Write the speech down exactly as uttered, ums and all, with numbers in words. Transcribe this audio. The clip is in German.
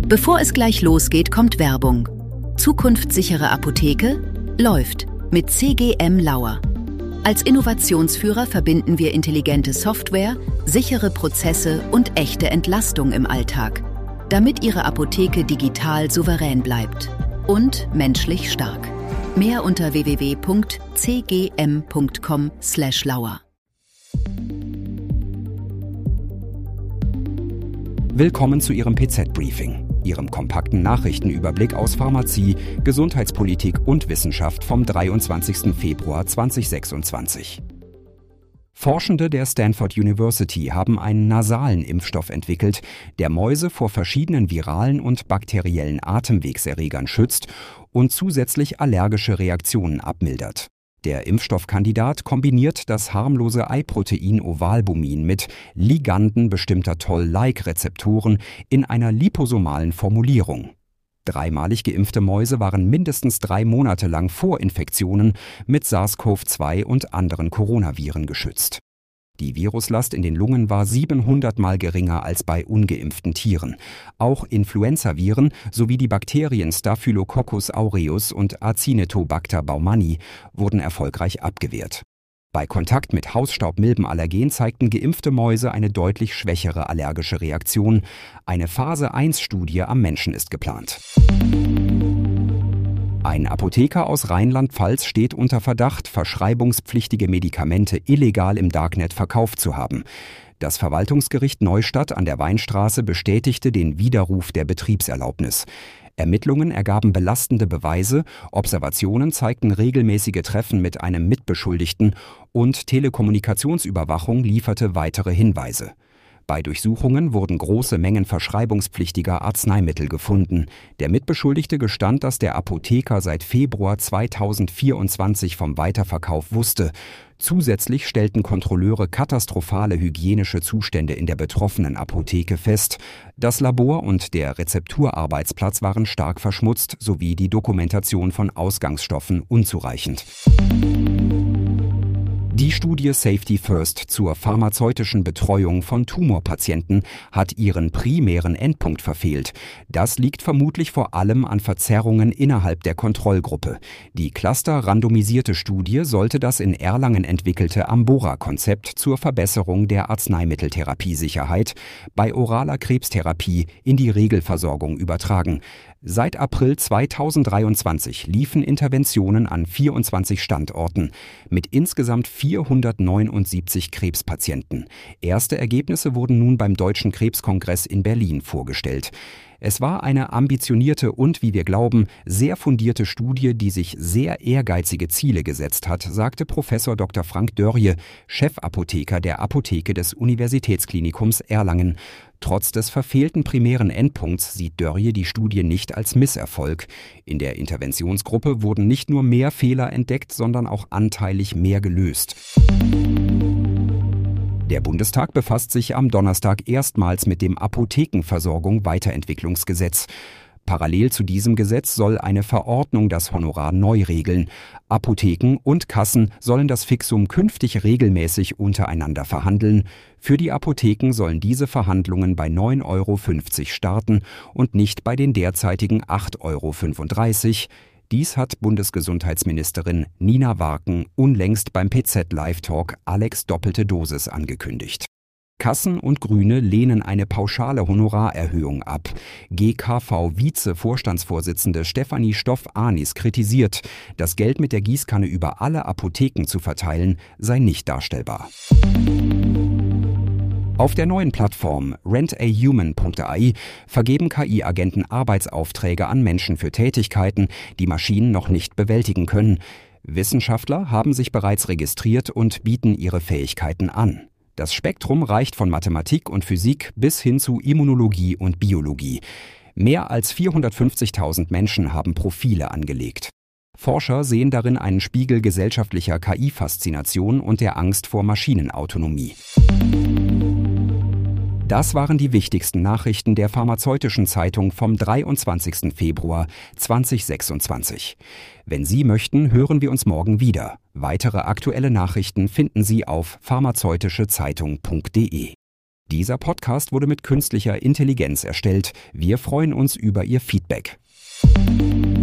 Bevor es gleich losgeht, kommt Werbung. Zukunftssichere Apotheke läuft mit C G M Lauer. Als Innovationsführer verbinden wir intelligente Software, sichere Prozesse und echte Entlastung im Alltag, damit Ihre Apotheke digital souverän bleibt und menschlich stark. Mehr unter w w w punkt c g m punkt com slash lauer. Willkommen zu Ihrem P Z-Briefing, Ihrem kompakten Nachrichtenüberblick aus Pharmazie, Gesundheitspolitik und Wissenschaft vom dreiundzwanzigsten Februar zweitausendsechsundzwanzig. Forschende der Stanford University haben einen nasalen Impfstoff entwickelt, der Mäuse vor verschiedenen viralen und bakteriellen Atemwegserregern schützt und zusätzlich allergische Reaktionen abmildert. Der Impfstoffkandidat kombiniert das harmlose Eiprotein Ovalbumin mit Liganden bestimmter Toll-like-Rezeptoren in einer liposomalen Formulierung. Dreimalig geimpfte Mäuse waren mindestens drei Monate lang vor Infektionen mit SARS-C o V zwei und anderen Coronaviren geschützt. Die Viruslast in den Lungen war siebenhundert Mal geringer als bei ungeimpften Tieren. Auch Influenzaviren sowie die Bakterien Staphylococcus aureus und Acinetobacter baumannii wurden erfolgreich abgewehrt. Bei Kontakt mit Hausstaubmilbenallergen zeigten geimpfte Mäuse eine deutlich schwächere allergische Reaktion. Eine Phase eins Studie am Menschen ist geplant. Ein Apotheker aus Rheinland-Pfalz steht unter Verdacht, verschreibungspflichtige Medikamente illegal im Darknet verkauft zu haben. Das Verwaltungsgericht Neustadt an der Weinstraße bestätigte den Widerruf der Betriebserlaubnis. Ermittlungen ergaben belastende Beweise, Observationen zeigten regelmäßige Treffen mit einem Mitbeschuldigten und Telekommunikationsüberwachung lieferte weitere Hinweise. Bei Durchsuchungen wurden große Mengen verschreibungspflichtiger Arzneimittel gefunden. Der Mitbeschuldigte gestand, dass der Apotheker seit Februar zweitausendvierundzwanzig vom Weiterverkauf wusste. Zusätzlich stellten Kontrolleure katastrophale hygienische Zustände in der betroffenen Apotheke fest. Das Labor und der Rezepturarbeitsplatz waren stark verschmutzt, sowie die Dokumentation von Ausgangsstoffen unzureichend. Die Studie Safety First zur pharmazeutischen Betreuung von Tumorpatienten hat ihren primären Endpunkt verfehlt. Das liegt vermutlich vor allem an Verzerrungen innerhalb der Kontrollgruppe. Die cluster-randomisierte Studie sollte das in Erlangen entwickelte Ambora-Konzept zur Verbesserung der Arzneimitteltherapiesicherheit bei oraler Krebstherapie in die Regelversorgung übertragen. Seit April zweitausenddreiundzwanzig liefen Interventionen an vierundzwanzig Standorten mit insgesamt vierhundertneunundsiebzig Krebspatienten. Erste Ergebnisse wurden nun beim Deutschen Krebskongress in Berlin vorgestellt. Es war eine ambitionierte und, wie wir glauben, sehr fundierte Studie, die sich sehr ehrgeizige Ziele gesetzt hat, sagte Professor Doktor Frank Dörje, Chefapotheker der Apotheke des Universitätsklinikums Erlangen. Trotz des verfehlten primären Endpunkts sieht Dörje die Studie nicht als Misserfolg. In der Interventionsgruppe wurden nicht nur mehr Fehler entdeckt, sondern auch anteilig mehr gelöst. Der Bundestag befasst sich am Donnerstag erstmals mit dem Apothekenversorgung-Weiterentwicklungsgesetz. Parallel zu diesem Gesetz soll eine Verordnung das Honorar neu regeln. Apotheken und Kassen sollen das Fixum künftig regelmäßig untereinander verhandeln. Für die Apotheken sollen diese Verhandlungen bei neun Euro fünfzig starten und nicht bei den derzeitigen acht Euro fünfunddreißig. Dies hat Bundesgesundheitsministerin Nina Warken unlängst beim P Z Live Talk Alex Doppelte Dosis angekündigt. Kassen und Grüne lehnen eine pauschale Honorarerhöhung ab. G K V-Vize-Vorstandsvorsitzende Stefanie Stoff-Anis kritisiert, das Geld mit der Gießkanne über alle Apotheken zu verteilen, sei nicht darstellbar. Auf der neuen Plattform rent a human punkt a i vergeben K I-Agenten Arbeitsaufträge an Menschen für Tätigkeiten, die Maschinen noch nicht bewältigen können. Wissenschaftler haben sich bereits registriert und bieten ihre Fähigkeiten an. Das Spektrum reicht von Mathematik und Physik bis hin zu Immunologie und Biologie. Mehr als vierhundertfünfzigtausend Menschen haben Profile angelegt. Forscher sehen darin einen Spiegel gesellschaftlicher K I-Faszination und der Angst vor Maschinenautonomie. Das waren die wichtigsten Nachrichten der Pharmazeutischen Zeitung vom dreiundzwanzigsten Februar zweitausendsechsundzwanzig. Wenn Sie möchten, hören wir uns morgen wieder. Weitere aktuelle Nachrichten finden Sie auf pharmazeutische zeitung punkt de. Dieser Podcast wurde mit künstlicher Intelligenz erstellt. Wir freuen uns über Ihr Feedback.